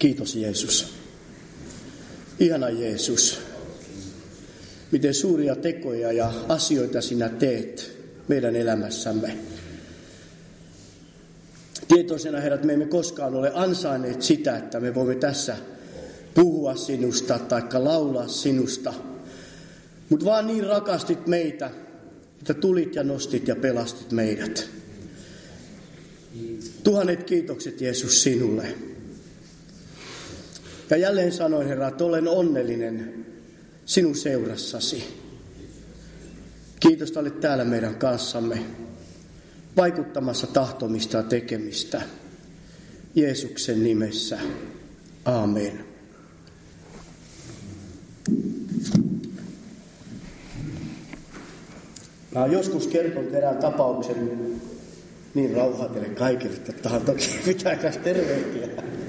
Kiitos Jeesus. Ihana Jeesus. Miten suuria tekoja ja asioita sinä teet meidän elämässämme. Tietoisena, Herra, että me emme koskaan ole ansainneet sitä, että me voimme tässä puhua sinusta tai laulaa sinusta. Mutta vaan niin rakastit meitä, että tulit ja nostit ja pelastit meidät. Tuhannet kiitokset, Jeesus, sinulle. Ja jälleen sanoin, Herra, että olen onnellinen sinun seurassasi. Kiitos, että olet täällä meidän kanssamme, vaikuttamassa tahtomista ja tekemistä. Jeesuksen nimessä. Aamen. Mä oon joskus kertonut erään tapauksen, niin rauhaa teille kaikille, että toki pitää kanssa tervehtiä.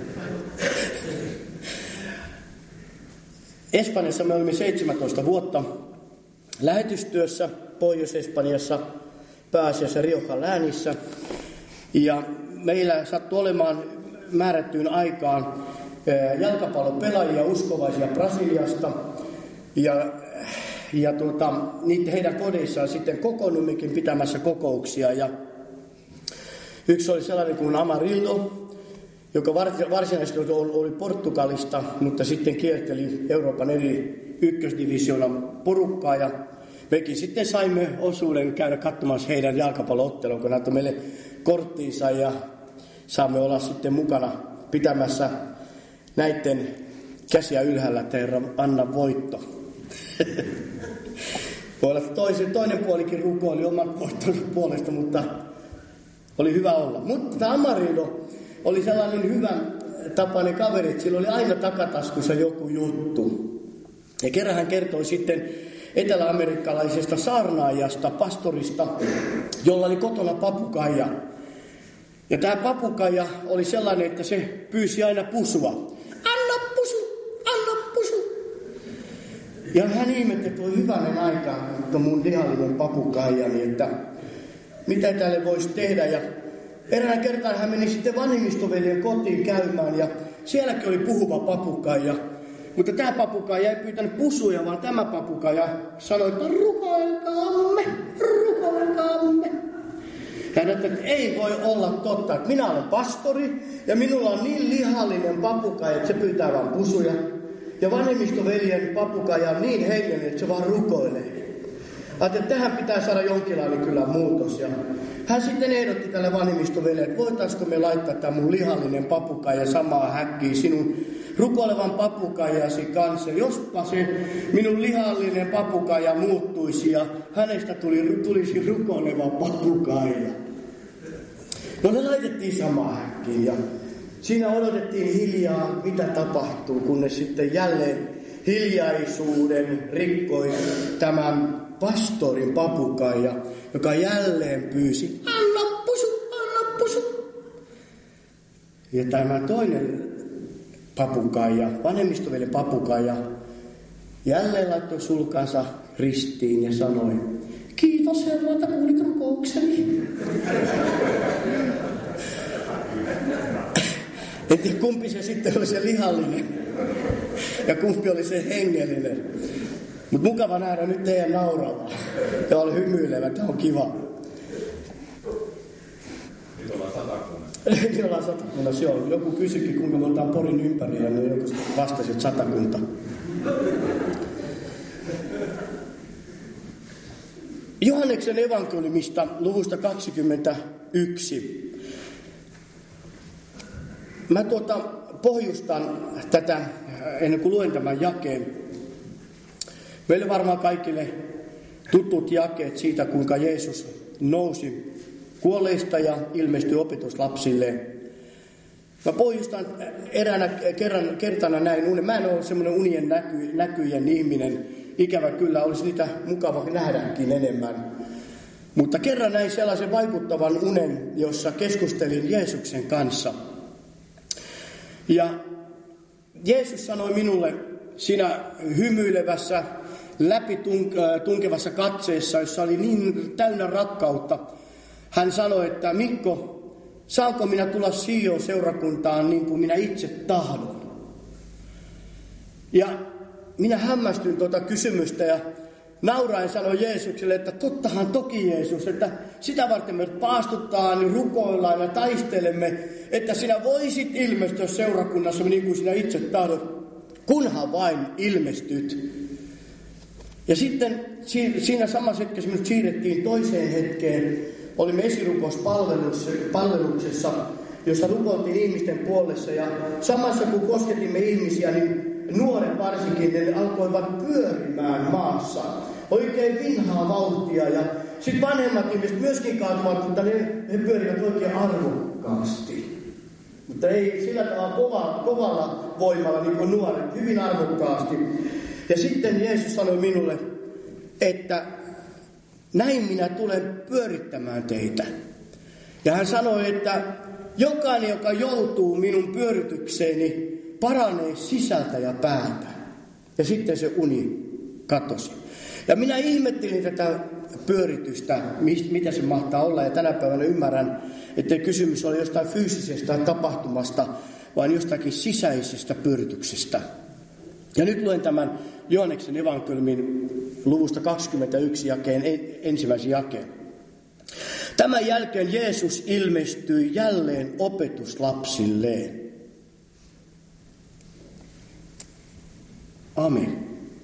Espanjassa me olimme 17 vuotta lähetystyössä Pohjois-Espanjassa, pääasiassa Riojan läänissä. Ja meillä sattui olemaan määrättyyn aikaan jalkapallopelaajia, uskovaisia Brasiliasta. Ja heidän kodeissaan sitten kokoonnummekin pitämässä kokouksia. Ja yksi oli sellainen kuin Amarildo, joka varsinaisesti oli Portugalista, mutta sitten kierteli Euroopan eri ykkösdivisioonan porukkaa. Ja mekin sitten saimme osuuden käydä katsomassa heidän jalkapallo-ottelun, kun näyttö meille korttiinsa ja saamme olla sitten mukana pitämässä näiden käsiä ylhäällä, että Herra, anna voitto. Voi olla, että toinen puolikin rukoili oman voittonsa puolesta, mutta oli hyvä olla. Mutta Amarildo oli sellainen hyvän tapainen kaveri, että sillä oli aina takataskussa joku juttu. Ja kerran hän kertoi sitten etelä-amerikkalaisesta saarnaajasta, pastorista, jolla oli kotona papukaija. Ja tämä papukaija oli sellainen, että se pyysi aina pusua. Anna pusu, anna pusu. Ja hän ihmetteli, että oli hyvänen aika, että mun lihallinen papukaijani, että mitä tälle voisi tehdä. Ja eräänä kertaa hän meni sitten vanhemmistoveljen kotiin käymään ja sielläkin oli puhuva papukaija. Mutta tämä papukaija ei pyytänyt pusuja, vaan tämä papukaija sanoi, että rukoilkaamme, rukoilkaamme. Hän ajatteli, että ei voi olla totta, että minä olen pastori ja minulla on niin lihallinen papukaija, että se pyytää vain pusuja. Ja vanhemmistoveljen papukaija on niin hengellinen, että se vaan rukoilee. Ajattelin, että tähän pitää saada jonkinlainen kyllä muutos. Ja hän sitten ehdotti tälle vanhemmistoveljelle, että voitaisiko me laittaa tämä mun lihallinen papukaija samaa häkkiin sinun rukoilevan papukaijasi kanssa. Jospa se minun lihallinen papukaija muuttuisi ja hänestä tulisi rukoileva papukaija. No ne laitettiin samaan häkkiin ja siinä odotettiin hiljaa, mitä tapahtuu, kunnes sitten jälleen hiljaisuuden rikkoi tämän pastorin papukaija, joka jälleen pyysi, anna pusu, anna pusu. Ja tämä toinen papukaija, vanhemmistovelen papukaija, jälleen laittoi sulkansa ristiin ja sanoi, kiitos Herra, että kuulit rukoukseni. En tiedä, kumpi se sitten oli se lihallinen ja kumpi oli se hengellinen. Mutta mukava nähdä nyt teidän nauravaa ja oli hymyilevä, tämä on kiva. Nyt ollaan Satakunnassa. Nyt ollaan Satakunnassa, joo. Joku kysyikin, kuinka me oltaan Porin ympärillä, niin joku vastasi, että Satakunta. Johanneksen evankeliumista luvusta 21. Mä pohjustan tätä ennen kuin luen tämän jakeen. Meille varmaan kaikille tutut jakeet siitä, kuinka Jeesus nousi kuolleista ja ilmestyi opetuslapsille. Mä pohjustan eräänä kertana näin unen. Mä en ole semmoinen unien näkyjen ihminen. Ikävä kyllä, olisi niitä mukava nähdäkin enemmän. Mutta kerran näin sellaisen vaikuttavan unen, jossa keskustelin Jeesuksen kanssa. Ja Jeesus sanoi minulle siinä hymyilevässä, läpitunkevassa katseessa, jossa oli niin täynnä rakkautta. Hän sanoi, että Mikko, saanko minä tulla Sion seurakuntaan niin kuin minä itse tahdon? Ja minä hämmästyin tuota kysymystä ja nauraen sanoin Jeesukselle, että tottahan toki Jeesus, että sitä varten me paastutaan, niin rukoillaan ja taistelemme, että sinä voisit ilmestyä seurakunnassa niin kuin sinä itse tahdot, kunhan vain ilmestyt. Ja sitten siinä samassa hetkessä minut siirrettiin toiseen hetkeen. Olimme esirukouspalveluksessa, jossa rukoiltiin ihmisten puolessa. Ja samassa kun kosketimme ihmisiä, niin nuoret varsinkin, ne alkoivat pyörimään maassa. Oikein vinhaa vauhtia. Ja sitten vanhemmat ihmiset myöskin kaatuvat, mutta he pyörivät oikein arvokkaasti. Mutta ei sillä tavalla kovalla voimalla niin kuin nuoret, hyvin arvokkaasti. Ja sitten Jeesus sanoi minulle, että näin minä tulen pyörittämään teitä. Ja hän sanoi, että jokainen, joka joutuu minun pyöritykseeni, paranee sisältä ja päätä. Ja sitten se uni katosi. Ja minä ihmettelin tätä pyöritystä, mitä se mahtaa olla. Ja tänä päivänä ymmärrän, että kysymys oli jostain fyysisestä tapahtumasta, vaan jostakin sisäisestä pyörityksestä. Ja nyt luen tämän Johanneksen evankeliumin luvusta 21 jakeen, ensimmäisen jakeen. Tämän jälkeen Jeesus ilmestyi jälleen opetuslapsilleen. Amen.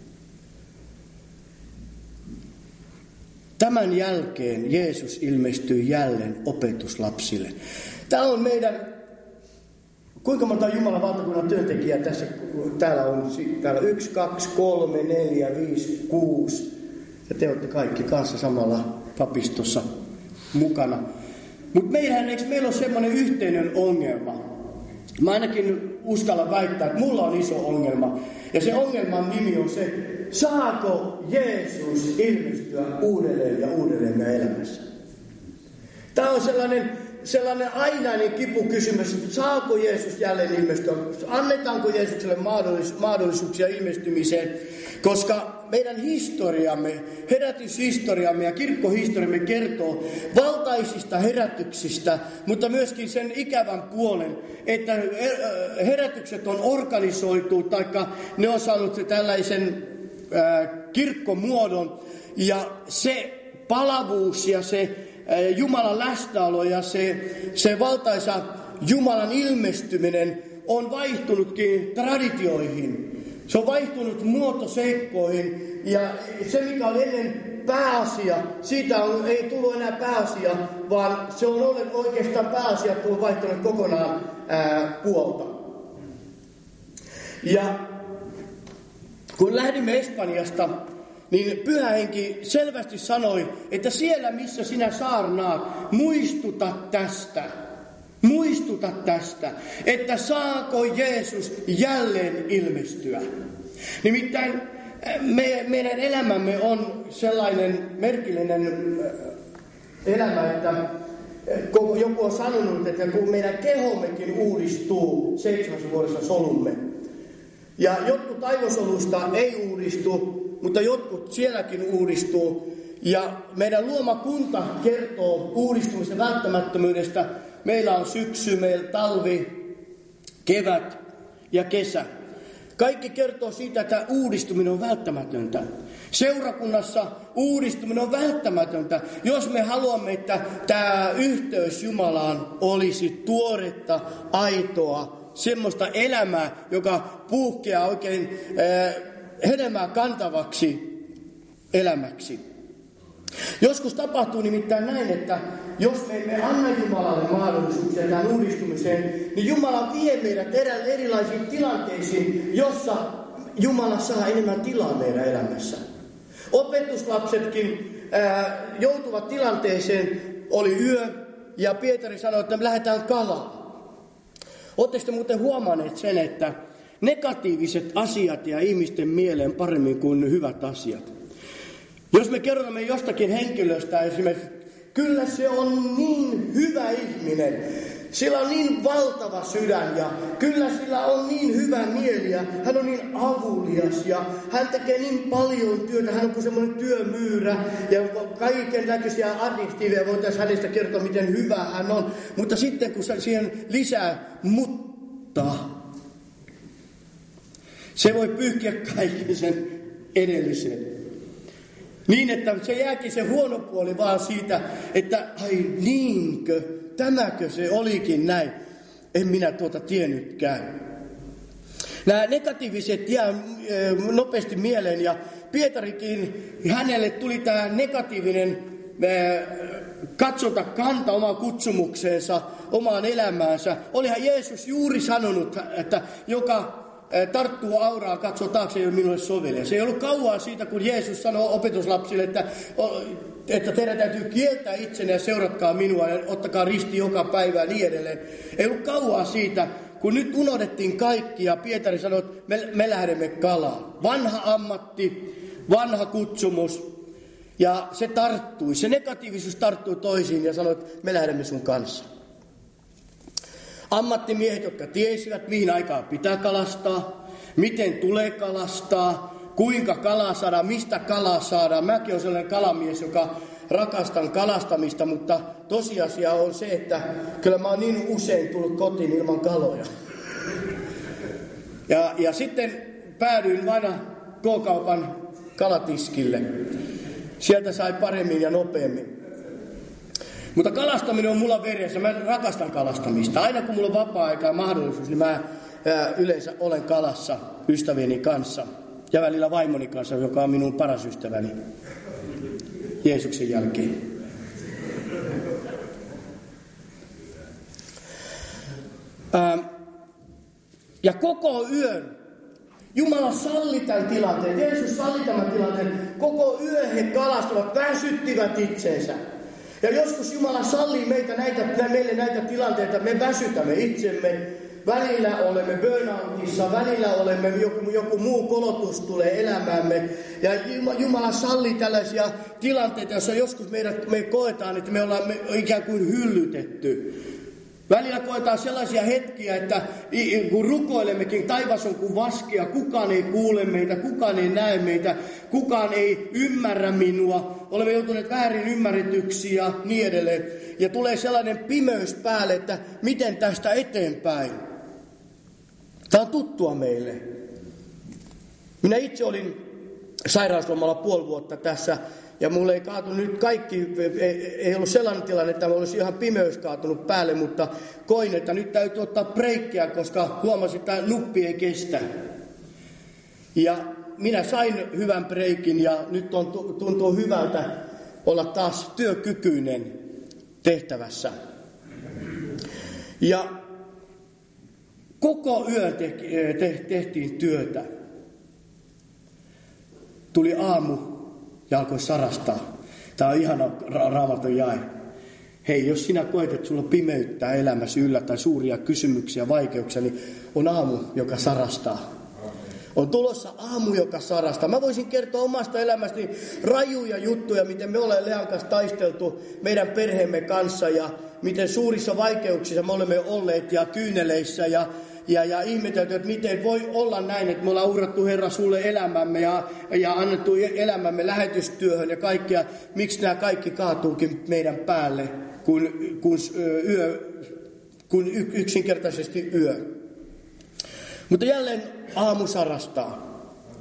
Tämän jälkeen Jeesus ilmestyi jälleen opetuslapsille. Tämä on meidän... Kuinka monta Jumalan valtakunnan työntekijää tässä täällä on? Täällä 1, 2, 3, 4, 5, 6. Ja te olette kaikki kanssa samalla papistossa mukana. Mutta eikö meillä ole semmoinen yhteinen ongelma? Mä ainakin uskallan väittää, että mulla on iso ongelma. Ja se ongelman nimi on se, saako Jeesus ilmestyä uudelleen ja uudelleen meidän elämässä? Tämä on sellainen ainainen kipukysymys, että saako Jeesus jälleen ilmestyä? Annetaanko Jeesukselle mahdollisuuksia ilmestymiseen? Koska meidän historiamme, herätyshistoriamme ja kirkkohistoriamme kertoo valtaisista herätyksistä, mutta myöskin sen ikävän puolen, että herätykset on organisoitu, taikka ne on saanut tällaisen kirkkomuodon, ja se palavuus ja se Jumalan läsnäolo ja se valtaisa Jumalan ilmestyminen on vaihtunutkin traditioihin. Se on vaihtunut muotoseikkoihin ja se mikä oli ennen pääasia, siitä ei tullut enää pääasia, vaan se on oikeastaan pääasia, kun on vaihtunut kokonaan puolta. Ja kun lähdimme Espanjasta, niin Pyhä Henki selvästi sanoi, että siellä missä sinä saarnaat, muistuta tästä, että saako Jeesus jälleen ilmestyä. Nimittäin meidän elämämme on sellainen merkillinen elämä, että joku on sanonut, että kun meidän kehommekin uudistuu 7 vuodessa solumme. Ja jotkut aivosolusta ei uudistu, mutta jotkut sielläkin uudistuu. Ja meidän luoma kunta kertoo uudistumisen välttämättömyydestä. Meillä on syksy, meillä talvi, kevät ja kesä. Kaikki kertoo siitä, että uudistuminen on välttämätöntä. Seurakunnassa uudistuminen on välttämätöntä, jos me haluamme, että tämä yhteys Jumalaan olisi tuoretta, aitoa, semmoista elämää, joka puhkeaa oikein hedelmää kantavaksi elämäksi. Joskus tapahtuu nimittäin näin, että jos me emme anna Jumalalle mahdollisuuksia tähän uudistumiseen, niin Jumala vie meidät erilaisiin tilanteisiin, jossa Jumala saa enemmän tilaa meidän elämässä. Opetuslapsetkin joutuvat tilanteeseen, oli yö, ja Pietari sanoi, että me lähdetään kalaan. Oletteko te muuten huomanneet sen, että negatiiviset asiat ja ihmisten mieleen paremmin kuin hyvät asiat? Jos me kerromme jostakin henkilöstä esimerkiksi, kyllä se on niin hyvä ihminen, sillä on niin valtava sydän ja kyllä sillä on niin hyvä mieli ja hän on niin avulias ja hän tekee niin paljon työtä, hän on kuin semmoinen työmyyrä ja kaikenlaisia adjektiiveja voitaisiin hänestä kertoa, miten hyvä hän on. Mutta sitten kun siihen lisää mutta, Se voi pyyhkiä kaiken sen edellisen. Niin, että se jääkin se huono puoli vaan siitä, että ai niinkö, tämäkö se olikin näin. En minä tuota tiennytkään. Nämä negatiiviset jää nopeasti mieleen ja Pietarikin, hänelle tuli tämä negatiivinen kanta omaan kutsumukseensa, omaan elämäänsä. Olihan Jeesus juuri sanonut, että joka tarttuu auraan, katsoo taakse, ei ole minulle sovelias. Se ei ollut kauan siitä, kun Jeesus sanoi opetuslapsille, että teidän täytyy kieltää itsenne ja seuratkaa minua ja ottakaa risti joka päivä ja niin edelleen. Ei ollut kauan siitä, kun nyt unohdettiin kaikki ja Pietari sanoi, että me lähdemme kalaan. Vanha ammatti, vanha kutsumus ja se tarttui. Se negatiivisuus tarttui toisiin ja sanoi, että me lähdemme sun kanssa. Ammattimiehet, jotka tiesivät, mihin aikaan pitää kalastaa, miten tulee kalastaa, kuinka kalaa saadaan, mistä kalaa saadaan. Mäkin olen sellainen kalamies, joka rakastan kalastamista, mutta tosiasia on se, että kyllä mä oon niin usein tullut kotiin ilman kaloja. Ja sitten päädyin aina K-kaupan kalatiskille. Sieltä sai paremmin ja nopeammin. Mutta kalastaminen on mulla veressä. Mä rakastan kalastamista. Aina kun mulla on vapaa-aika ja mahdollisuus, niin mä yleensä olen kalassa ystävieni kanssa. Ja välillä vaimoni kanssa, joka on minun paras ystäväni Jeesuksen jälkeen. Ja koko yön Jumala salli tämän tilanteen. Jeesus salli tämän tilanteen. Koko yön he kalastavat, väsyttivät itseensä. Ja joskus Jumala sallii meille näitä tilanteita, me väsytämme itsemme. Välillä olemme burnoutissa, välillä olemme joku muu kolotus tulee elämäämme. Ja Jumala sallii tällaisia tilanteita, joissa joskus me koetaan, että me ollaan ikään kuin hyllytetty. Välillä koetaan sellaisia hetkiä, että kun rukoilemmekin, taivas on kuin vaskea, kukaan ei kuule meitä, kukaan ei näe meitä, kukaan ei ymmärrä minua. Olemme joutuneet väärin ymmärretyksiin ja niin edelleen. Ja tulee sellainen pimeys päälle, että miten tästä eteenpäin. Tämä on tuttua meille. Minä itse olin sairauslomalla 5 vuotta tässä. Ja mulle ei kaatunut nyt kaikki, ei ollut sellainen tilanne, että mulla olisi ihan pimeys kaatunut päälle, mutta koin, että nyt täytyy ottaa breikkiä, koska huomasin, että nuppi ei kestä. Ja minä sain hyvän breikin ja nyt tuntuu hyvältä olla taas työkykyinen tehtävässä. Ja koko yön tehtiin työtä. Tuli aamu. Ja alkoi sarastaa. Tämä on ihana Raamatun jae. Hei, jos sinä koet, että sulla pimeyttää elämäsi yllä tai suuria kysymyksiä, vaikeuksia, niin on aamu, joka sarastaa. On tulossa aamu, joka sarastaa. Mä voisin kertoa omasta elämästäni rajuja juttuja, miten me olemme Lean kanssa taisteltu meidän perheemme kanssa ja miten suurissa vaikeuksissa me olemme olleet ja kyyneleissä ja ihmetelty, että miten voi olla näin, että me ollaan uhrattu Herra sulle elämämme ja annettu elämämme lähetystyöhön ja kaikkea. Miksi nämä kaikki kaatuukin meidän päälle, kun yksinkertaisesti yö. Mutta jälleen aamu sarastaa.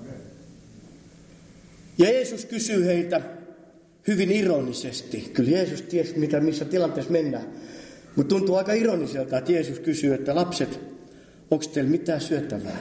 Ja Jeesus kysyy heitä hyvin ironisesti. Kyllä Jeesus tiesi, missä tilanteessa mennään. Mutta tuntuu aika ironiselta, että Jeesus kysyy, että lapset, onko teillä mitään syötävää?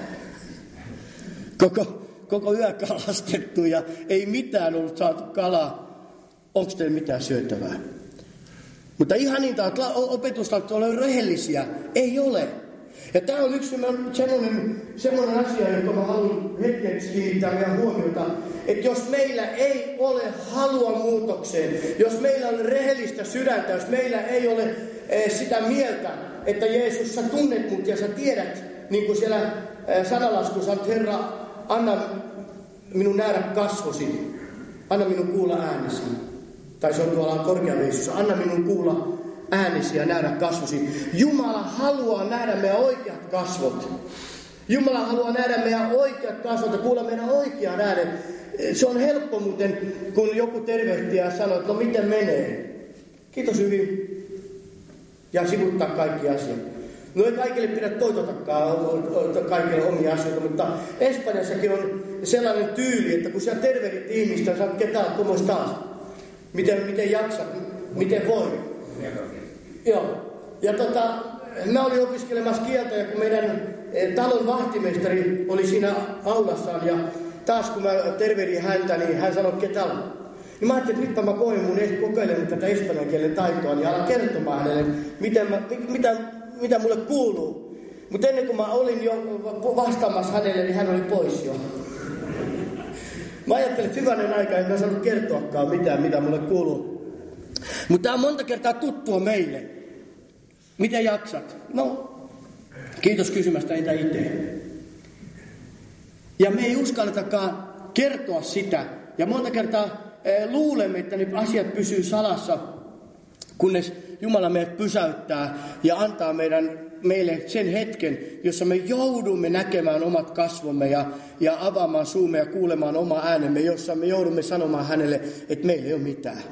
Koko yö kalastettu ja ei mitään ollut saatu kalaa. Onko teillä mitään syötävää? Mutta ihaninta, että opetuslapset ole rehellisiä. Ei ole. Ja tämä on yksi semmoinen asia, jonka mä haluan hetkeksi kiinnittää meidän huomiota. Että jos meillä ei ole halua muutokseen, jos meillä on rehellistä sydäntä, jos meillä ei ole sitä mieltä, että Jeesus, sä tunnet mut ja sä tiedät, niin kuin siellä sanalaskussa on, Herra, anna minun nähdä kasvosi, anna minun kuulla äänesi. Tai se on tuolla korkeaveisussa, anna minun kuulla äänesi ja nähdä kasvosi. Jumala haluaa nähdä meidän oikeat kasvot. Jumala haluaa nähdä meidän oikeat kasvot ja kuulla meidän oikean äänen. Se on helppo muuten, kun joku tervehtii ja sanoo, että no miten menee. Kiitos hyvin. Ja sivuttaa kaikki asiat. No ei kaikille pidä toitotakaan kaikille omia asioita, mutta Espanjassakin on sellainen tyyli, että kun sä tervehdit ihmistä, sä ketään tuommoista taas. Miten jaksat, miten voi. Joo. Ja mä olin opiskelemassa kieltä ja kun meidän talon vahtimestari oli siinä aulassaan ja taas kun mä tervehdin häntä, niin hän sanoi, ketä on. Niin mä ajattelin, että nytpä mä kokeilen tätä espanjan kielen taitoa, niin alan kertomaan hänelle, mitä mulle kuuluu. Mutta ennen kuin mä olin jo vastaamassa hänelle, niin hän oli pois jo. Mä ajattelin, että hyvänen aika, en mä saanut kertoakaan mitään, mitä mulle kuuluu. Mutta tää on monta kertaa tuttua meille. Miten jaksat? No, kiitos kysymästä entä itse. Ja me ei uskalletakaan kertoa sitä. Ja monta kertaa luulemme, että ne asiat pysyy salassa, kunnes Jumala meidät pysäyttää ja antaa meille sen hetken, jossa me joudumme näkemään omat kasvomme ja avaamaan suumme ja kuulemaan oma äänemme, jossa me joudumme sanomaan hänelle, että meillä ei ole mitään.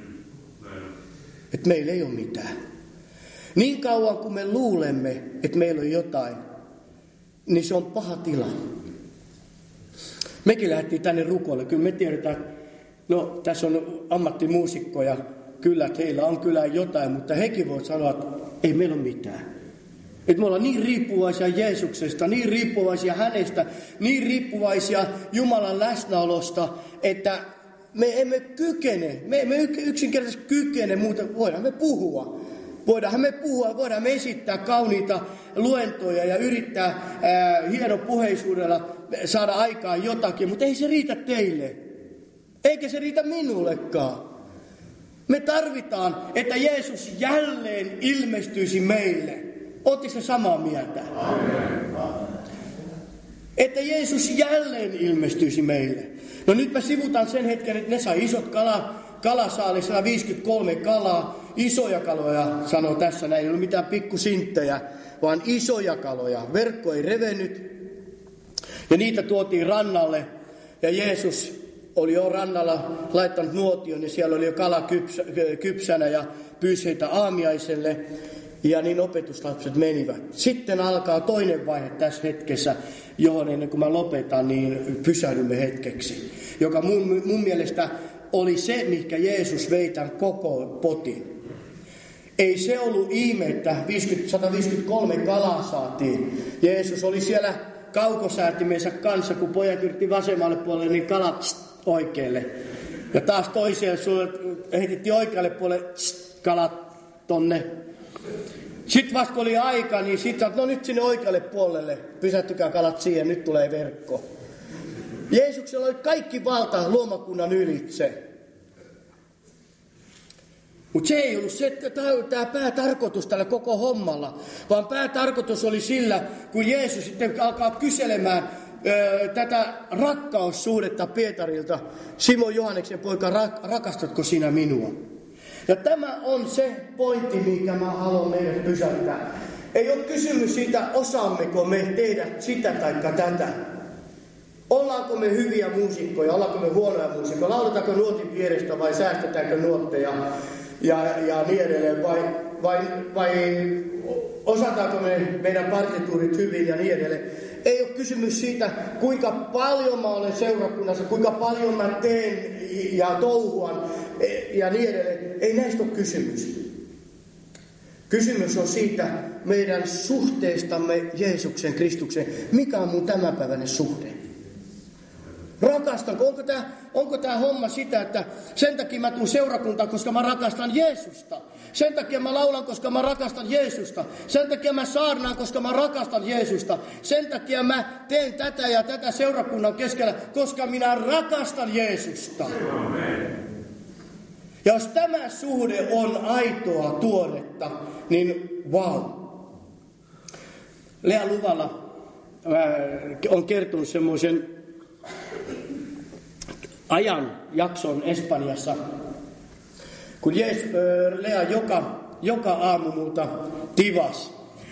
Että meillä ei ole mitään. Niin kauan kuin me luulemme, että meillä on jotain, niin se on paha tila. Mekin lähdettiin tänne rukoille. Kyllä me tiedetään, no tässä on ammattimuusikkoja, kyllä että heillä on kyllä jotain, mutta hekin voi sanoa, että ei meillä ole mitään. Että me ollaan niin riippuvaisia Jeesuksesta, niin riippuvaisia hänestä, niin riippuvaisia Jumalan läsnäolosta, että me emme kykene, me emme yksinkertaisesti kykene muuta, voidaan me puhua, voidaan me esittää kauniita luentoja ja yrittää hienopuheisuudella saada aikaan jotakin, mutta ei se riitä teille, eikä se riitä minullekaan. Me tarvitaan, että Jeesus jälleen ilmestyisi meille. Ootteko se samaa mieltä? Että Jeesus jälleen ilmestyisi meille. No nyt mä sivutan sen hetken, että ne sai isot kalasaali, 153 kalaa, isoja kaloja, sanoo tässä näin, ei ollut mitään pikkusinttejä, vaan isoja kaloja. Verkko ei revennyt ja niitä tuotiin rannalle ja Jeesus oli jo rannalla laittanut nuotion ja siellä oli jo kala kypsänä ja pyysi heitä aamiaiselle. Ja niin opetuslapset menivät. Sitten alkaa toinen vaihe tässä hetkessä, johon ennen kuin mä lopetan, niin pysähdymme hetkeksi. Joka mun mielestä oli se, mihinkä Jeesus vei tämän koko potin. Ei se ollut ihme, että 153 kalaa saatiin. Jeesus oli siellä kaukosäätimensä kanssa, kun pojat yritti vasemmalle puolelle, niin kalat oikealle. Ja taas toiseen sulle heitettiin oikealle puolelle kalat tonne. Sitten vasta kun oli aika, niin sitten sanoit, no nyt sinne oikealle puolelle, pysähtykää kalat siihen, nyt tulee verkko. Jeesuksella oli kaikki valta luomakunnan ylitse. Mutta se ei ollut tämä päätarkoitus tällä koko hommalla, vaan päätarkoitus oli sillä, kun Jeesus sitten alkaa kyselemään tätä rakkaussuhdetta Pietarilta, Simon Johanneksen poika, rakastatko sinä minua? Ja tämä on se pointti, minkä mä haluan meidän pysäyttää. Ei ole kysymys siitä, osaammeko me tehdä sitä tai tätä. Ollaanko me hyviä muusikkoja, ollaanko me huonoja muusikkoja, lauletaanko nuotin vierestä vai säästetäänkö nuotteja ja niin edelleen. Vai osataanko me meidän partituurit hyvin ja niin edelleen. Ei ole kysymys siitä, kuinka paljon mä olen seurakunnassa, kuinka paljon mä teen ja touhuan ja niin edelleen. Ei näistä ole kysymys. Kysymys on siitä meidän suhteestamme Jeesuksen Kristukseen. Mikä on mun tämänpäiväinen suhde? Rakastanko? Onko tämä homma sitä, että sen takia mä tuun seurakuntaan, koska mä rakastan Jeesusta? Sen takia mä laulan, koska mä rakastan Jeesusta. Sen takia mä saarnaan, koska mä rakastan Jeesusta. Sen takia mä teen tätä ja tätä seurakunnan keskellä, koska minä rakastan Jeesusta. Ja jos tämä suhde on aitoa tuoretta, niin vau. Lea Luvalla on kertonut semmoisen jakson Espanjassa, kun Lea joka aamu muuta tivas.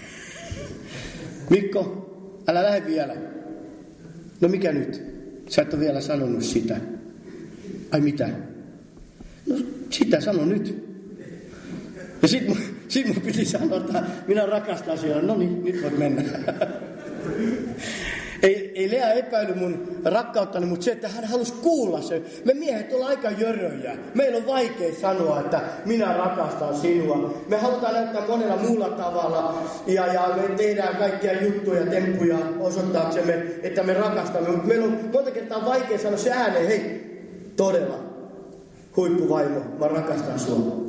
Mikko, älä lähde vielä. No mikä nyt? Sä et ole vielä sanonut sitä. Ai mitä? No sitä sano nyt. Ja sit Sitten mun piti sanoa, että minä rakastan sinua. No niin, nyt voit mennä. Ei Lea epäily mun rakkauttani, mutta se, että hän halusi kuulla sen. Me miehet ollaan aika jöröjä. Meillä on vaikea sanoa, että minä rakastan sinua. Me halutaan näyttää monella muulla tavalla. Ja me tehdään kaikkia juttuja ja temppuja osoittaaksemme, että me rakastamme. Mutta meillä on monta kertaa vaikea sanoa se ääneen. Hei, todella, huippuvaimo, mä rakastan sua.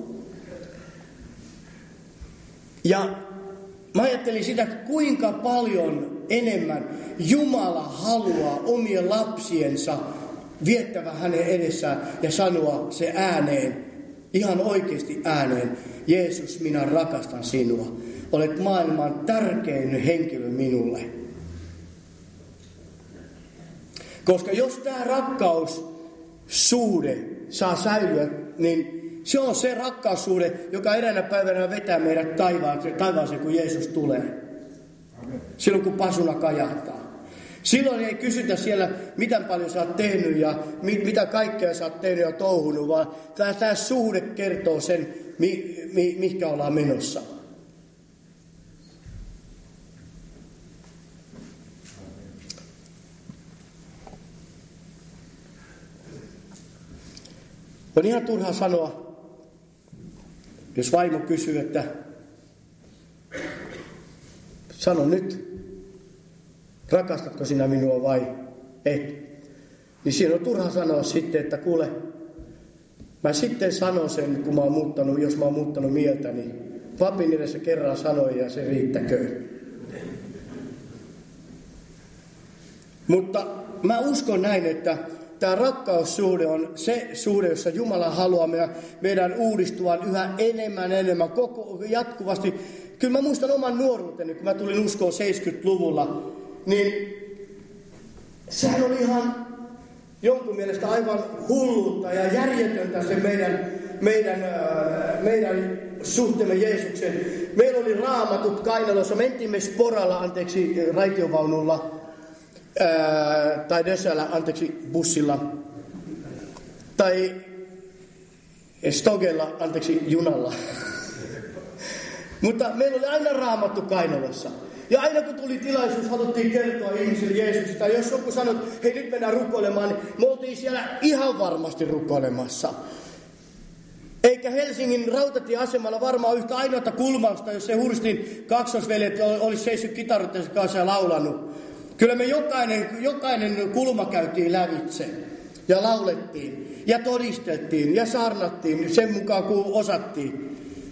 Ja mä ajattelin sitä, kuinka paljon enemmän Jumala haluaa omien lapsiensa viettävä hänen edessään ja sanoa se ääneen, ihan oikeasti ääneen. Jeesus, minä rakastan sinua. Olet maailman tärkein henkilö minulle. Koska jos tämä rakkaussuhde saa säilyä, niin se on se rakkaussuhde, joka eräänä päivänä vetää meidät taivaaseen, kun Jeesus tulee. Silloin kun pasuna kajahtaa. Silloin ei kysytä siellä, miten paljon sä oot tehnyt ja mitä kaikkea sä oot tehnyt ja touhunut, vaan tämä suhde kertoo sen, mihinkä ollaan menossa. On ihan turhaa sanoa, jos vaimo kysyy, että sano nyt, rakastatko sinä minua vai et? Niin siinä on turha sanoa sitten, että kuule, mä sitten sanon sen, kun jos mä oon muuttanut mieltäni. Papin edessä kerran sanoin ja se riittäköön. Mutta mä uskon näin, että tämä rakkaussuhde on se suhde, jossa Jumala haluaa meidän uudistuvan yhä enemmän, jatkuvasti. Kyllä mä muistan oman nuoruuteni, kun mä tulin uskoon 70-luvulla, niin sehän oli ihan jonkun mielestä aivan hulluutta ja järjetöntä se meidän suhteemme Jeesuksen. Meillä oli raamatut kainalossa, mentimme sporalla, raitiovaunulla, tai bussilla, tai stogella, junalla. Mutta meillä oli aina raamattu kainalossa. Ja aina kun tuli tilaisuus, haluttiin kertoa ihmisille Jeesuksesta. Tai jos joku sanoi, että hei nyt mennään rukoilemaan, niin me oltiin siellä ihan varmasti rukoilemassa. Eikä Helsingin rautatieasemalla varmaan yhtä ainoata kulmausta, jos se hurstin kaksosveljet olisi seissyt kitaroittensa kanssa ja laulanut. Kyllä me jokainen kulma käytiin lävitse ja laulettiin ja todistettiin ja saarnattiin sen mukaan kun osattiin.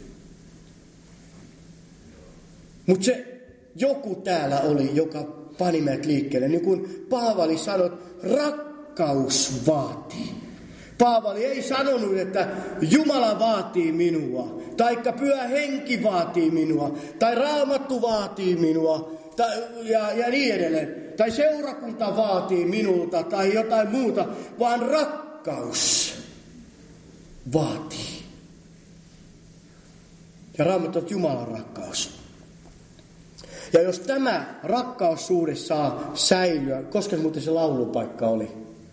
Mutta se joku täällä oli, joka pani meidät liikkeelle. Niin kuin Paavali sanoi, rakkaus vaatii. Paavali ei sanonut, että Jumala vaatii minua, taikka Pyhä Henki vaatii minua, tai Raamattu vaatii minua, ja niin edelleen. Tai seurakunta vaatii minulta, tai jotain muuta, vaan rakkaus vaatii. Ja Raamattu on Jumalan rakkaus. Ja jos tämä rakkaussuhde saa säilyä, koska muuten se laulupaikka oli?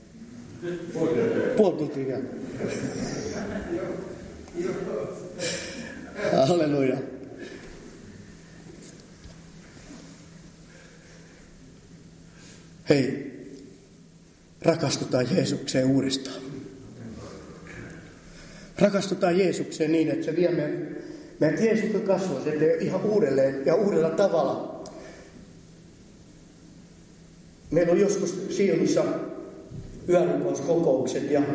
Puoli tuntia. Halleluja. Hei, rakastutaan Jeesukseen uudestaan. Rakastutaan Jeesukseen niin, että se vie meidän Jeesuksen kasvua ihan uudelleen ja uudella tavalla. Meillä on joskus Sionissa yörukouskokoukset ja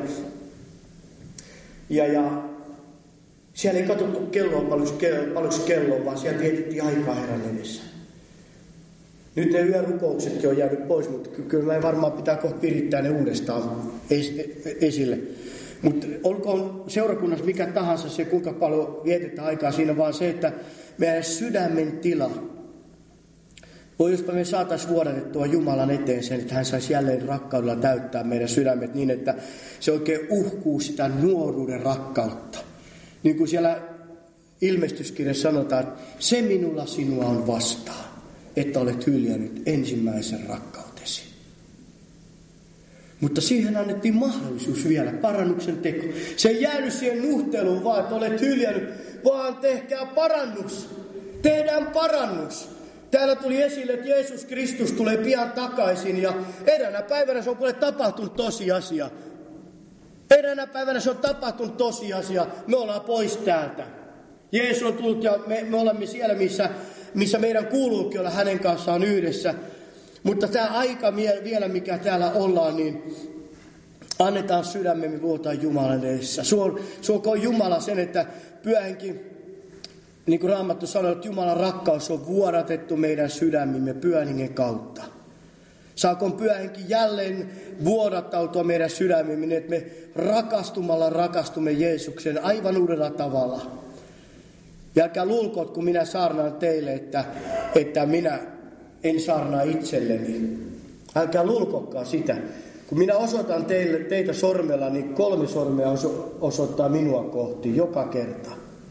siellä ei katsottu kelloa paljonko kelloa, vaan siellä vietettiin aikaa Herran edessä. Nyt ne yörukouksetkin on jäänyt pois, mutta kyllä me varmaan pitää kohta virittää ne uudestaan esille. Mutta olkoon seurakunnassa mikä tahansa se, kuinka paljon vietetään aikaa, siinä vaan se, että meidän sydämen tila, jospa me saataisiin vuodatettua Jumalan eteen sen, että hän saisi jälleen rakkaudella täyttää meidän sydämet niin, että se oikein uhkuu sitä nuoruuden rakkautta. Niin kuin siellä ilmestyskirjassa sanotaan, että se minulla sinua on vastaan, että olet hyljännyt ensimmäisen rakkautesi. Mutta siihen annettiin mahdollisuus vielä, parannuksen teko. Se ei jäänyt siihen nuhteluun vaan, että olet hyljännyt, vaan tehkää parannus. Tehdään parannus. Täällä tuli esille, että Jeesus Kristus tulee pian takaisin ja eräänä päivänä se on kuule tapahtunut tosiasia. Eräänä päivänä se on tapahtunut tosiasia. Me ollaan pois täältä. Jeesus on tullut ja me olemme siellä, missä meidän kuuluukin olla hänen kanssaan yhdessä. Mutta tämä aika vielä, mikä täällä ollaan, niin annetaan sydämemme vuotaa Jumalan edessä. Suokoon Jumala sen, että Pyhähenki, niin kuin Raamattu sanoo, että Jumalan rakkaus on vuodatettu meidän sydämimme Pyhän Hengen kautta. Saakoon Pyhähenki jälleen vuodattautua meidän sydämimme, niin että me rakastumalla rakastumme Jeesukseen aivan uudella tavalla. Ja älkää luulko, kun minä saarnaan teille, että minä en saarnaa itselleni. Älkää luulkokaan sitä. Kun minä osoitan teitä sormella, niin 3 sormea osoittaa minua kohti joka kerta.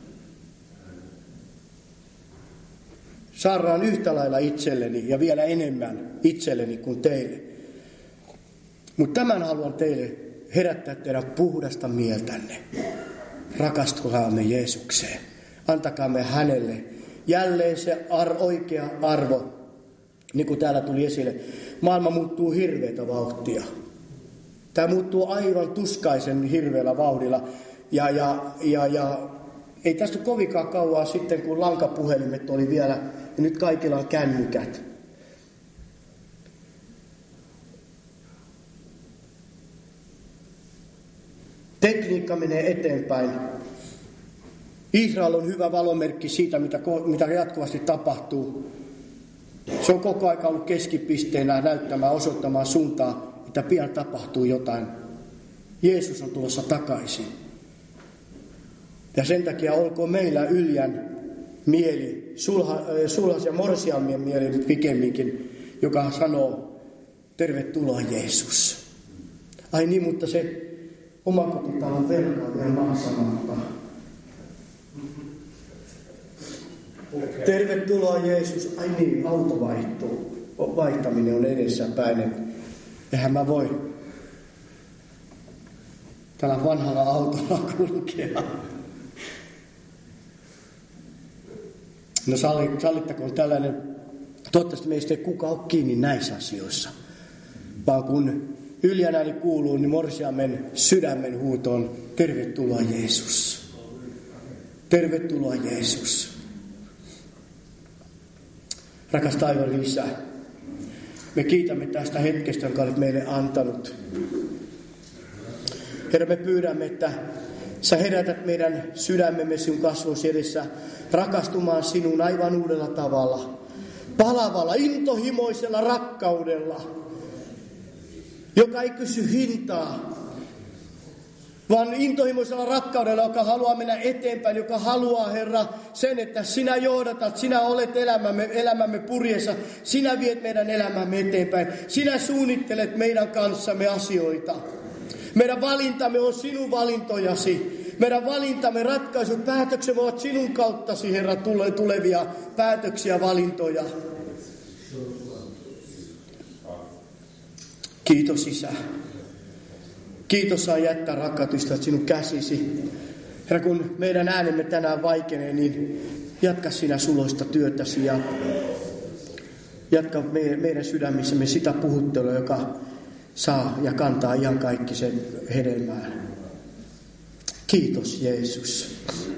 Saarnaan yhtä lailla itselleni ja vielä enemmän itselleni kuin teille. Mutta tämän haluan teille herättää teidän puhdasta mieltänne. Rakastukaamme Jeesukseen. Antakaamme hänelle jälleen se oikea arvo. Niin kuin täällä tuli esille, maailma muuttuu hirveätä vauhtia. Tämä muuttuu aivan tuskaisen hirveällä vauhdilla. Ja ei tästä ole kovinkaan kauaa sitten, kun lankapuhelimet oli vielä, ja nyt kaikilla on kännykät. Tekniikka menee eteenpäin. Israel on hyvä valomerkki siitä, mitä jatkuvasti tapahtuu. Se on koko ajan ollut keskipisteenä näyttämään, osoittamaan suuntaa, että pian tapahtuu jotain. Jeesus on tulossa takaisin. Ja sen takia olkoon meillä Yljän mieli, sulhas ja morsiammien mieli pikemminkin, joka sanoo, tervetuloa Jeesus. Ai niin, mutta se omakotitalon velka on vielä maksamatta. Tervetuloa Jeesus. Ai niin, auto vaihtuu. Vaihtaminen on edessäpäin. Eihän mä voi tällä vanhalla autolla kulkea. No sallittakoon tällainen. Toivottavasti meistä ei kukaan ole kiinni näissä asioissa. Vaan kun Yljän ääni kuuluu, niin morsiamen sydämen huutoon. Tervetuloa Jeesus. Tervetuloa Jeesus. Rakas taivaan Isä, me kiitämme tästä hetkestä, jonka olet meille antanut. Herra, me pyydämme, että sä herätät meidän sydämemme sinun kasvosi edessä rakastumaan sinuun aivan uudella tavalla. Palavalla, intohimoisella rakkaudella, joka ei kysy hintaa, vaan intohimoisella rakkaudella, joka haluaa mennä eteenpäin, joka haluaa, Herra, sen, että sinä johdatat, sinä olet elämämme purjeessa, sinä viet meidän elämämme eteenpäin, sinä suunnittelet meidän kanssamme asioita. Meidän valintamme on sinun valintojasi. Meidän valintamme, ratkaisut, päätöksemme ovat sinun kauttasi, Herra, tulevia päätöksiä, valintoja. Kiitos, Isä. Kiitos saa jättää rakkatusta sinun käsisi. Herra, kun meidän äänemme tänään vaikenee, niin jatka sinä suloista työtäsi ja jatka meidän sydämissämme sitä puhuttelua, joka saa ja kantaa ihan kaikki sen hedelmää. Kiitos Jeesus.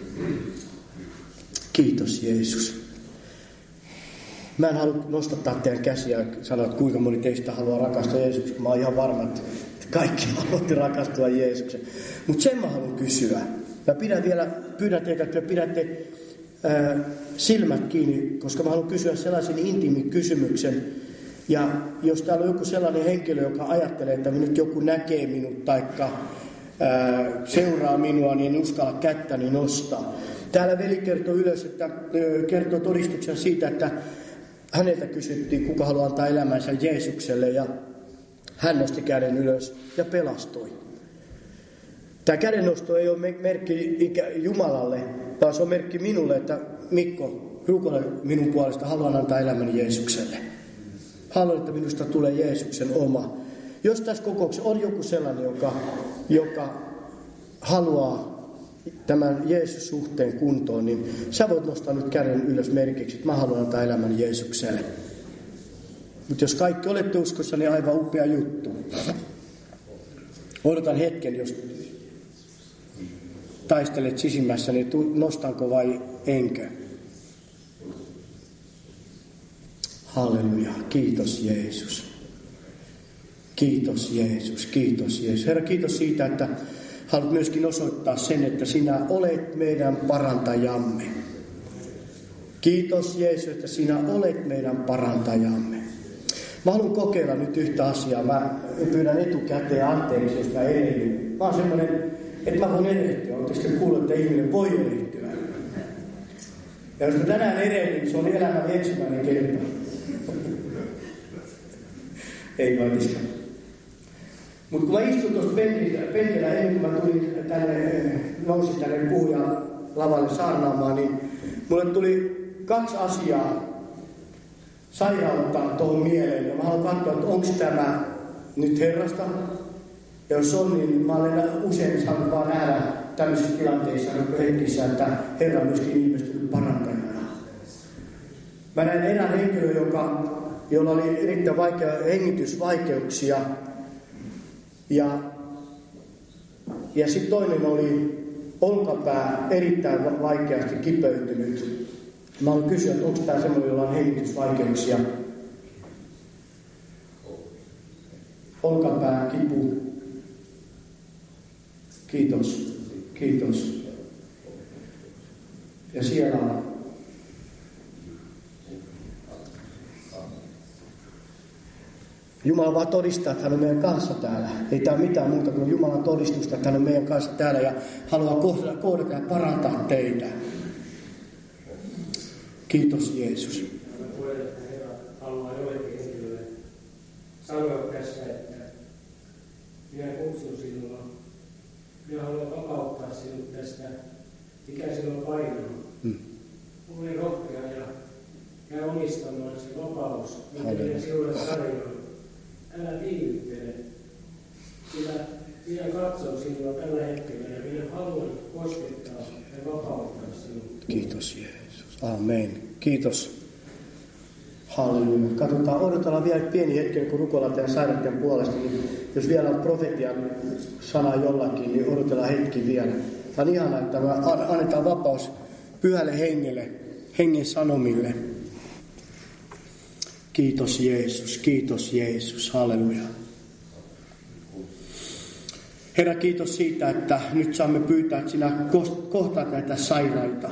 Kiitos Jeesus. Mä en halua nostattaa teidän käsiä ja sanoa, että kuinka moni teistä haluaa rakastua Jeesukseen. Mä oon ihan varma, että kaikki haluatte rakastua Jeesuksen. Mutta sen mä haluan kysyä. Mä pyydän teitä, että pidätte silmät kiinni, koska mä haluan kysyä sellaisen intiimin kysymyksen. Ja jos täällä on joku sellainen henkilö, joka ajattelee, että nyt joku näkee minut taikka seuraa minua, niin en uskalla kättäni nostaa. Täällä veli kertoo ylös, että kertoo todistuksen siitä, että häneltä kysyttiin, kuka haluaa antaa elämänsä Jeesukselle, ja hän nosti käden ylös ja pelastui. Tämä kädennosto ei ole merkki Jumalalle, vaan se on merkki minulle, että Mikko, rukoile minun puolesta, haluan antaa elämäni Jeesukselle. Haluan, että minusta tulee Jeesuksen oma. jos tässä kokouksessa on joku sellainen, joka haluaa tämän Jeesus-suhteen kuntoon, niin sä voit nostaa nyt käden ylös merkiksi, että mä haluan antaa elämän Jeesukselle. Mutta jos kaikki olette uskossa, niin aivan upea juttu. Odotan hetken, jos taistelet sisimmässä, niin nostanko vai enkö? Halleluja. Kiitos Jeesus. Kiitos Jeesus. Kiitos Jeesus. Herra, kiitos siitä, että haluat myöskin osoittaa sen, että sinä olet meidän parantajamme. Kiitos Jeesus, että sinä olet meidän parantajamme. Mä haluan kokeilla nyt yhtä asiaa. Mä pyydän etukäteen anteeksi, jos mä erehdyn. Mä oon semmoinen, että mä voin erehtyä. Oletteko te kuullut, että ihminen voi erehtyä? Ja jos mä tänään erehdyn, niin se on elämän ensimmäinen kerta. Ei vaitista. Mutta kun mä istun tuossa penkillä ennen kuin mä tulin nousin tänne puhujan lavalle saarnaamaan, niin mulle tuli 2 asiaa sairautta tuohon mieleen. Ja mä haluan katsoa, että onko tämä nyt Herrasta. Ja jos on, niin mä olen usein saanut vaan nähdä tämmöisissä tilanteissa hetkissä, että Herra on myöskin ilmestynyt parantajana. Mä näin erään henkilön, jolla oli erittäin vaikea hengitysvaikeuksia. Ja sitten toinen oli olkapää erittäin vaikeasti kipeytynyt. Mä haluan kysyä, että onko tämä semmoinen, jolla on hengitysvaikeuksia. Olkapää, kipu. Kiitos. Kiitos. Ja siellä on. Jumala vaan todistaa, että hän on meidän kanssa täällä. Ei tämä mitään muuta kuin Jumalan todistusta, että hän on meidän kanssa täällä ja haluaa kohdata ja parantaa teitä. Kiitos Jeesus. Mä koen, että Herra haluaa jollekin henkilölle sanoa tässä, että minä kutsun sinua. Minä haluan vapauttaa sinut tästä, mikä sinua painaa. Ole rohkea ja käy omistamaan se vapaus, minkä minä sinulle tarjoan. Älä viivyttele, sillä minä katson sinua tällä hetkellä ja minä haluan koskettaa ja vapauttaa sinut. Kiitos Jeesus. Amen. Kiitos. Halleluja. Katsotaan, odotellaan vielä pieni hetken, kun rukoillaan teidän sairaiden puolesta. Niin jos vielä on profetian sana jollakin, niin odotellaan hetki vielä. Tämä on ihanaa, että me annetaan vapaus pyhälle hengelle, hengen sanomille. Kiitos Jeesus, kiitos Jeesus, halleluja. Herra, kiitos siitä, että nyt saamme pyytää, että sinä kohtaat näitä sairaita.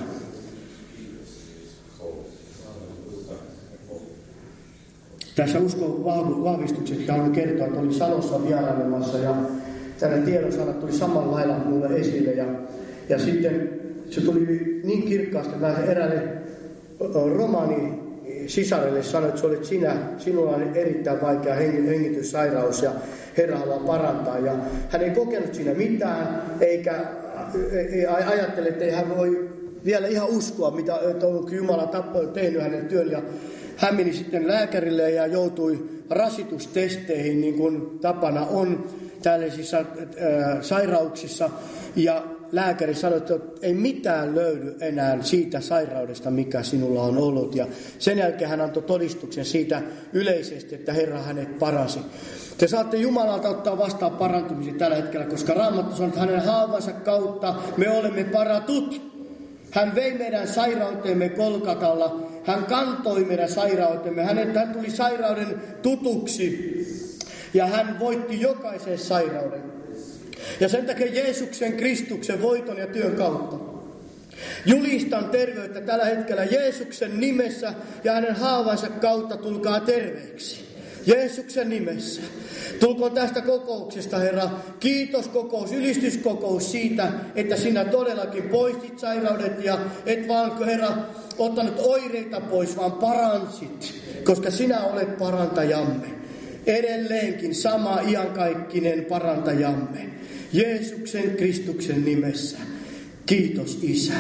Tässä uskon vahvistukseksi haluan kertoa, että olin Salossa vierailemassa ja tänne tiedonsanat tuli samalla lailla mulle esille. Ja sitten se tuli niin kirkkaasti, että eräälle romaani sisarelle sanoi, että se olet sinulla on erittäin vaikea hengityssairaus ja Herra haluaa parantaa. Ja hän ei kokenut siinä mitään, eikä ajattele, että ei hän voi vielä ihan uskoa, mitä onko Jumala tehnyt hänen työn. Ja hän meni sitten lääkärille ja joutui rasitustesteihin, niin kuin tapana on tällaisissa sairauksissa. Ja lääkäri sanoi, että ei mitään löydy enää siitä sairaudesta, mikä sinulla on ollut. Ja sen jälkeen hän antoi todistuksen siitä yleisesti, että Herra hänet paransi. Te saatte Jumalalta ottaa vastaan parantumisen tällä hetkellä, koska Raamattu sanoo, että hänen haavansa kautta me olemme paratut. Hän vei meidän sairauteemme Golgatalla. Hän kantoi meidän sairautemme. Hän tuli sairauden tutuksi. Ja hän voitti jokaisen sairauden. Ja sen takia Jeesuksen Kristuksen voiton ja työn kautta julistan terveyttä tällä hetkellä Jeesuksen nimessä ja hänen haavansa kautta tulkaa terveeksi. Jeesuksen nimessä. Tulkoon tästä kokouksesta, Herra, kiitos kokous, ylistyskokous siitä, että sinä todellakin poistit sairaudet ja et vaan, Herra, ottanut oireita pois, vaan paransit, koska sinä olet parantajamme. Edelleenkin sama iankaikkinen parantajamme. Jeesuksen Kristuksen nimessä. Kiitos Isä.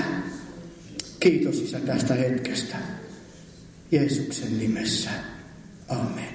Kiitos Isä tästä hetkestä. Jeesuksen nimessä. Amen.